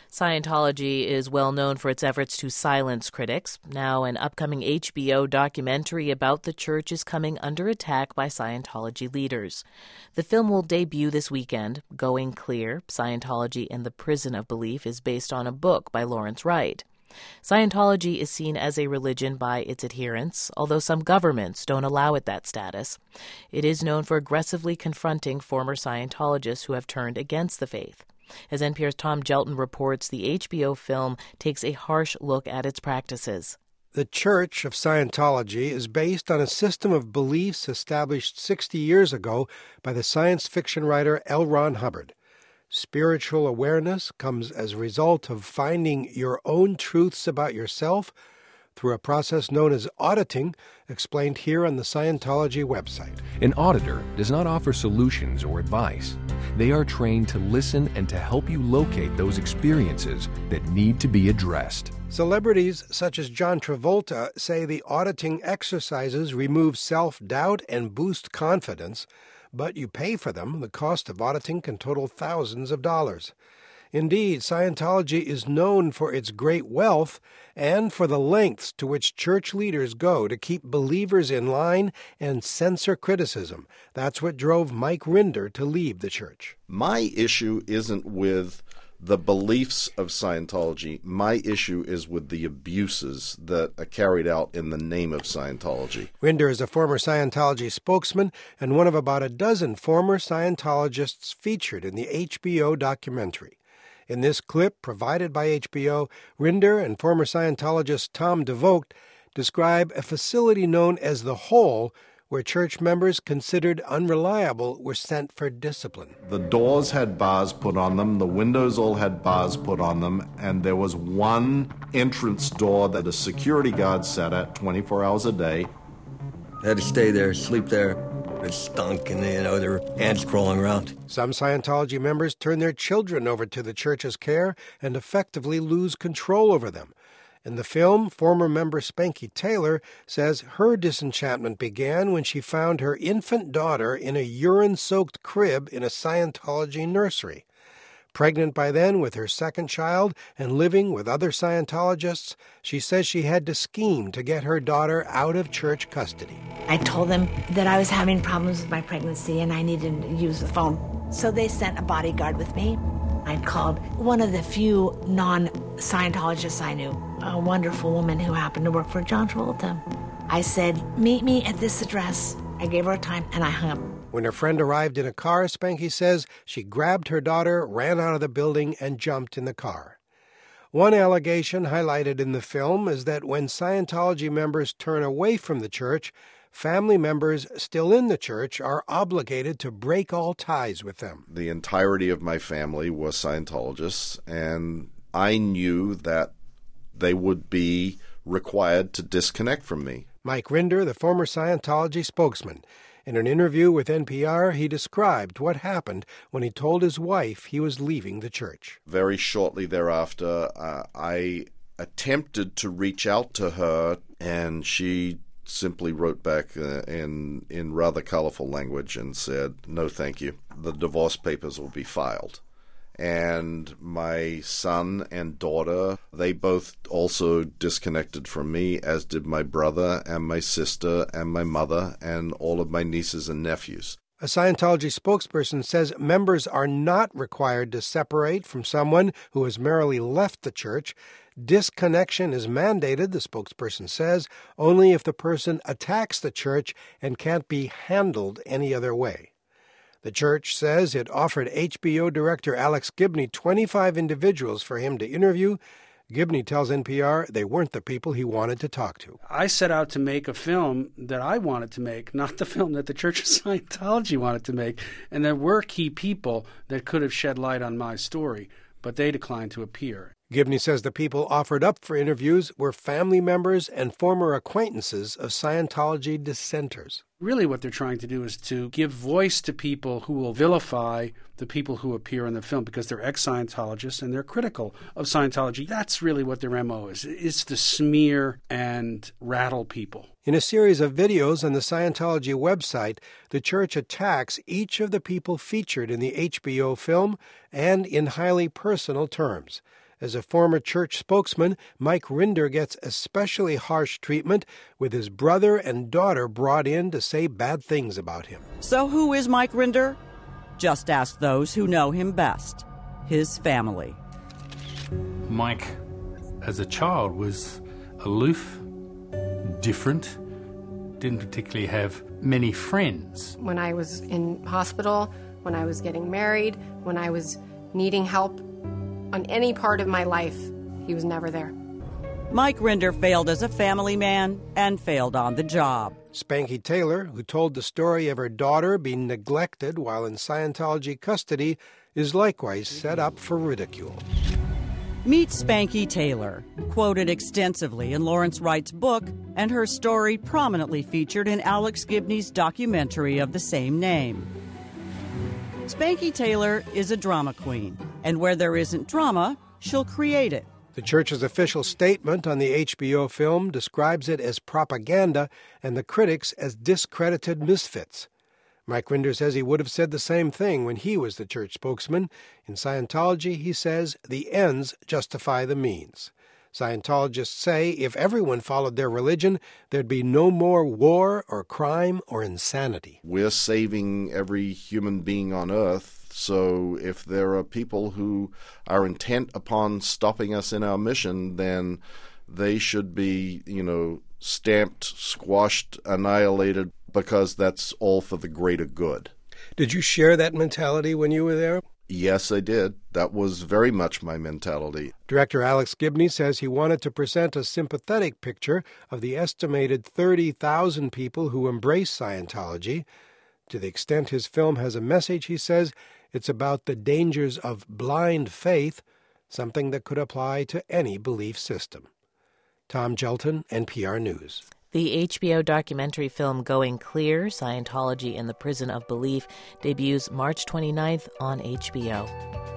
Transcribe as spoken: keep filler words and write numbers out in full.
Scientology is well known for its efforts to silence critics. Now, an upcoming H B O documentary about the church is coming under attack by Scientology leaders. The film will debut this weekend. Going Clear, Scientology and the Prison of Belief is based on a book by Lawrence Wright. Scientology is seen as a religion by its adherents, although some governments don't allow it that status. It is known for aggressively confronting former Scientologists who have turned against the faith. As N P R's Tom Gelton reports, the H B O film takes a harsh look at its practices. The Church of Scientology is based on a system of beliefs established sixty years ago by the science fiction writer L. Ron Hubbard. Spiritual awareness comes as a result of finding your own truths about yourself through a process known as auditing, explained here on the Scientology website. An auditor does not offer solutions or advice. They are trained to listen and to help you locate those experiences that need to be addressed. Celebrities such as John Travolta say the auditing exercises remove self-doubt and boost confidence, but you pay for them. The cost of auditing can total thousands of dollars. Indeed, Scientology is known for its great wealth and for the lengths to which church leaders go to keep believers in line and censor criticism. That's what drove Mike Rinder to leave the church. My issue isn't with the beliefs of Scientology. My issue is with the abuses that are carried out in the name of Scientology. Rinder is a former Scientology spokesman and one of about a dozen former Scientologists featured in the H B O documentary. In this clip provided by H B O, Rinder and former Scientologist Tom DeVocht describe a facility known as The Hole, where church members considered unreliable were sent for discipline. The doors had bars put on them, the windows all had bars put on them, and there was one entrance door that a security guard sat at twenty-four hours a day. Had to stay there, sleep there. It stunk, and, you know, there were ants crawling around. Some Scientology members turn their children over to the church's care and effectively lose control over them. In the film, former member Spanky Taylor says her disenchantment began when she found her infant daughter in a urine-soaked crib in a Scientology nursery. Pregnant by then with her second child and living with other Scientologists, she says she had to scheme to get her daughter out of church custody. I told them that I was having problems with my pregnancy and I needed to use the phone. So they sent a bodyguard with me. I called one of the few non-Scientologists I knew, a wonderful woman who happened to work for John Travolta. I said, meet me at this address. I gave her a time and I hung up. When her friend arrived in a car, Spanky says she grabbed her daughter, ran out of the building, and jumped in the car. One allegation highlighted in the film is that when Scientology members turn away from the church, family members still in the church are obligated to break all ties with them. The entirety of my family was Scientologists, and I knew that they would be required to disconnect from me. Mike Rinder, the former Scientology spokesman. In an interview with N P R, he described what happened when he told his wife he was leaving the church. Very shortly thereafter, uh, I attempted to reach out to her, and she simply wrote back uh, in in rather colorful language and said, no, thank you. The divorce papers will be filed. And my son and daughter, they both also disconnected from me, as did my brother and my sister and my mother and all of my nieces and nephews. A Scientology spokesperson says members are not required to separate from someone who has merely left the church. Disconnection is mandated, the spokesperson says, only if the person attacks the church and can't be handled any other way. The church says it offered H B O director Alex Gibney twenty-five individuals for him to interview. Gibney tells N P R they weren't the people he wanted to talk to. I set out to make a film that I wanted to make, not the film that the Church of Scientology wanted to make. And there were key people that could have shed light on my story, but they declined to appear. Gibney says the people offered up for interviews were family members and former acquaintances of Scientology dissenters. Really what they're trying to do is to give voice to people who will vilify the people who appear in the film because they're ex-Scientologists and they're critical of Scientology. That's really what their M O is. It's to smear and rattle people. In a series of videos on the Scientology website, the church attacks each of the people featured in the H B O film and in highly personal terms. As a former church spokesman, Mike Rinder gets especially harsh treatment with his brother and daughter brought in to say bad things about him. So who is Mike Rinder? Just ask those who know him best, his family. Mike, as a child, was aloof, different, didn't particularly have many friends. When I was in hospital, when I was getting married, when I was needing help on any part of my life, he was never there. Mike Rinder failed as a family man and failed on the job. Spanky Taylor, who told the story of her daughter being neglected while in Scientology custody, is likewise set up for ridicule. Meet Spanky Taylor, quoted extensively in Lawrence Wright's book, and her story prominently featured in Alex Gibney's documentary of the same name. Spanky Taylor is a drama queen, and where there isn't drama, she'll create it. The church's official statement on the H B O film describes it as propaganda and the critics as discredited misfits. Mike Rinder says he would have said the same thing when he was the church spokesman. In Scientology, he says, the ends justify the means. Scientologists say if everyone followed their religion, there'd be no more war or crime or insanity. We're saving every human being on earth, so if there are people who are intent upon stopping us in our mission, then they should be, you know, stamped, squashed, annihilated, because that's all for the greater good. Did you share that mentality when you were there? Yes, I did. That was very much my mentality. Director Alex Gibney says he wanted to present a sympathetic picture of the estimated thirty thousand people who embrace Scientology. To the extent his film has a message, he says, it's about the dangers of blind faith, something that could apply to any belief system. Tom Gelton, N P R News. The H B O documentary film Going Clear, Scientology in the Prison of Belief, debuts March twenty-ninth on H B O.